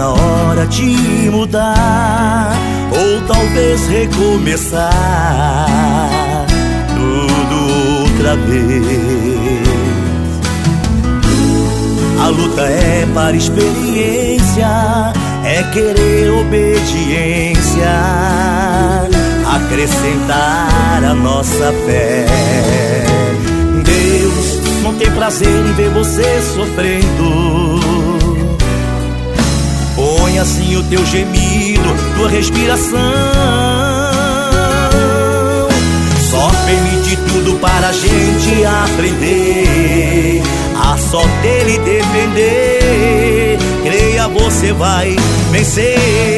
na hora de mudar, ou talvez recomeçar tudo outra vez. A luta é para experiência, é querer obediência, acrescentar a nossa fé. Deus não tem prazer em ver você sofrendo. Põe assim o teu gemido, tua respiração. Só permite tudo para a gente aprender a só dele depender. Creia, você vai vencer.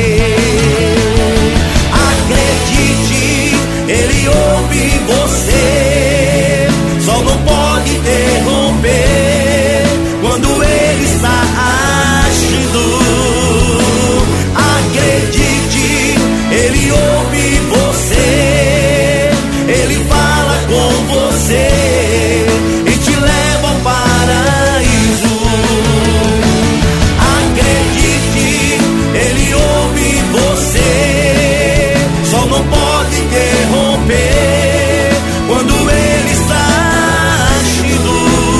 Acredite, ele ouve você. Só não pode interromper quando ele está agindo. Acredite, ele ouve você. Ele fala com você e te leva ao paraíso. Acredite, ele ouve você. Só não pode interromper quando ele está agindo.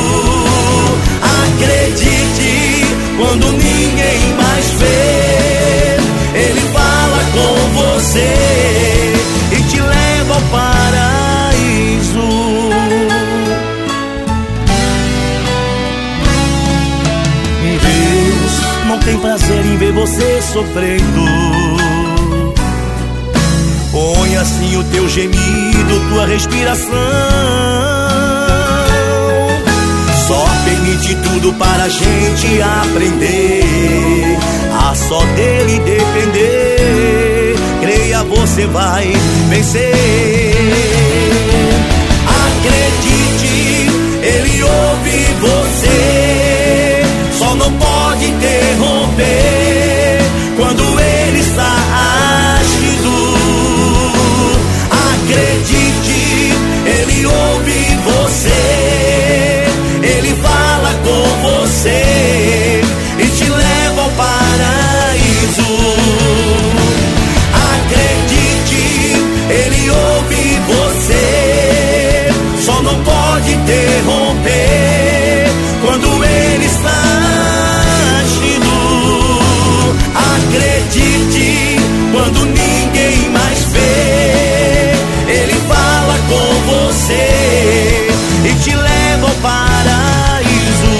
Acredite, quando ninguém mais vê, ele fala com você e te leva ao paraíso. Deus não tem prazer em ver você sofrendo. Põe assim o teu gemido, tua respiração. Só permite tudo para a gente aprender a só dele depender. Creia, você vai vencer. Acredite, ele ouve você. Só não pode interromper quando ele está agindo. Acredite, ele ouve você. Ele fala com você e te leva ao paraíso. Acredite, ele ouve você. Só não pode interromper quando ele está agindo. Acredite, quando ninguém mais vê, ele fala com você e te leva ao paraíso.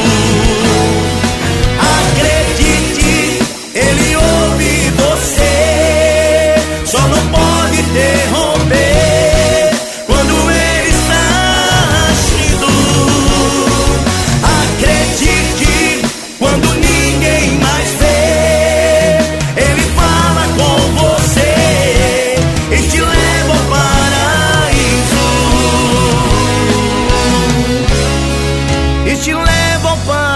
Acredite, ele ouve você. Só não pode interromper quando ele está agindo. Acredite, quando ninguém mais vê, ele fala com você e te leva ao paraíso. E te leva ao paraíso.